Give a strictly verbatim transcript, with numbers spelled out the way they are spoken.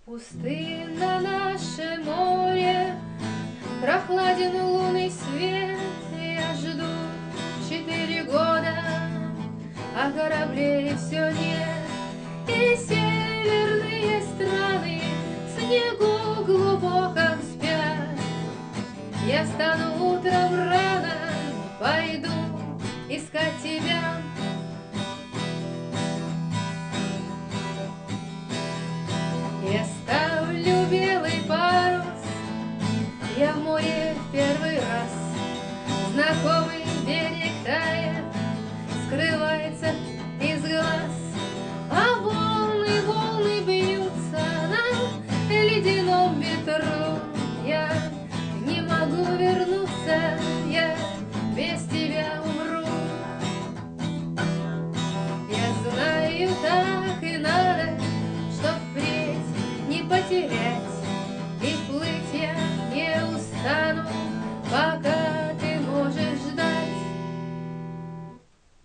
Пустынно наше море, прохладен лунный свет. Я жду четыре года, а кораблей все нет. И северные страны в снегу глубоком спят. Я встану утром рано, пойду искать тебя. Я ставлю белый парус, я в море в первый раз. Знакомый берег тает, скрывается из глаз, а волны, волны бьются на ледяном ветру. Я не могу вернуться, я без тебя умру. Я знаю, так и надо, чтоб впредь не потерять, и плыть я не устану.